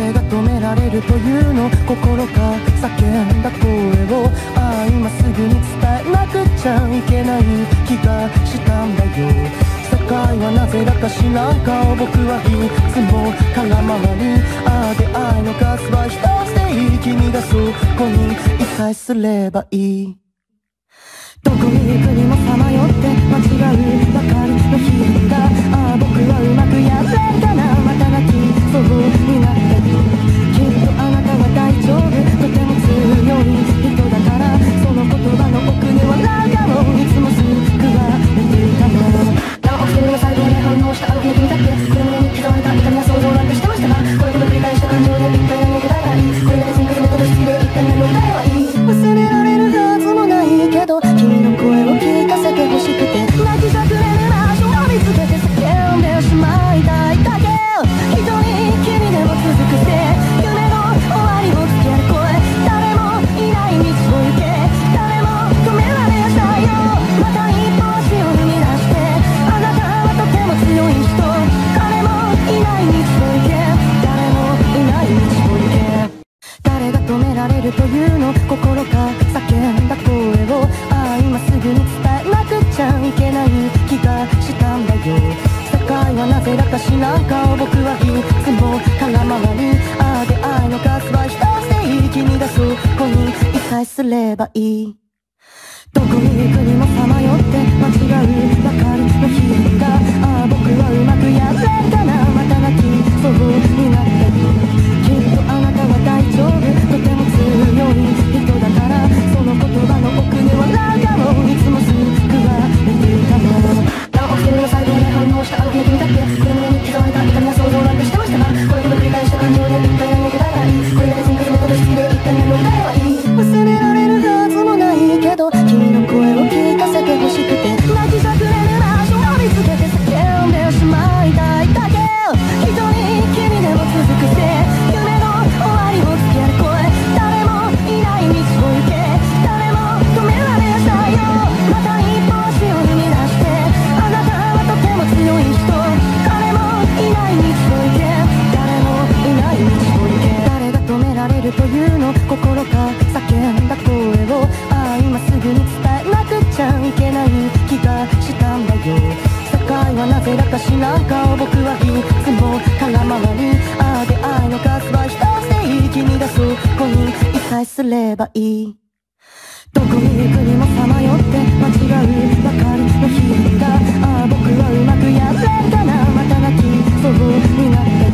誰が止められるというの、心が叫んだ声を今すぐに伝えなくちゃいけない気がしたんだよ。世界はなぜだか知らん顔、僕はいつも空回り。出会いの数は一つでいい、君がそこにいさえすればいい。どこに行くにもさまよって間違うばかりの日々が僕はうまくやれたな、また泣きそうになったよ。きっとあなたは大丈夫、とても強い人だから、その言葉の奥で笑うかも、いつも救われていたの。何億点の細胞で反応したあの日に君だって、これ胸に刻まれた痛みや想像なんてしてましたが、これほど繰り返した感情で一体何が答えがいい、これまで積み重ねたとして一体何の答えはいい。忘れられるはずもないけど、君の声を聞かせてほしくて、泣きじゃくれる場所を見つけて叫んでしまいたいだけ。一人きりでも続くせ夢の終わりをつける声、誰もいない道を行け、誰も止められやしないよ。また一歩足を踏み出して、あなたはとても強い人、誰もいない道を行け、誰もいない道を行け。誰が止められるというの、心が叫んだ声を今すぐに伝えなくちゃいけない気がしたんだよ。世界はなぜだか知らん顔、僕はいつも空回り。出会いの数は一つでいい、君がそこにいさえすればいい。どこに行くにもさまよって間違うばかりの日々が僕はうまくやれたな、また泣きそうになったよ。きっとあなたは大丈夫、とても強い人だから、その言葉の奥で笑うかも、いつも救われていたの。何億点の細胞で反応したあの日に君だって、これ胸に刻まれた痛みや想像なんてしてましたが、これほど繰り返した感情で一体何が答えがいい、これまで積み重ねたとして一体何の答えはいい。忘れられるはずもないけど、君の声を聞かせてほしくて、泣きじゃくれる場所を見つけて叫んでしまいたいだけ。一人きりでも続くせ夢の終わりをつける声、誰もいない道を行け、誰も止められやしないよ。また一歩足を踏み出して、あなたはとても強い人、誰もいない道を行け、誰もいない道を行け。誰が止められるというの、心が叫んだ声を今すぐに伝えなくちゃいけない気がしたんだよ。世界はなぜだか知らん顔、僕はいつも空回り。出会いの数は一つでいい、君がそこにいさえすればいい。どこに行くにもさまよって間違うばかりの日々が僕はうまくやれたな、また泣きそうになった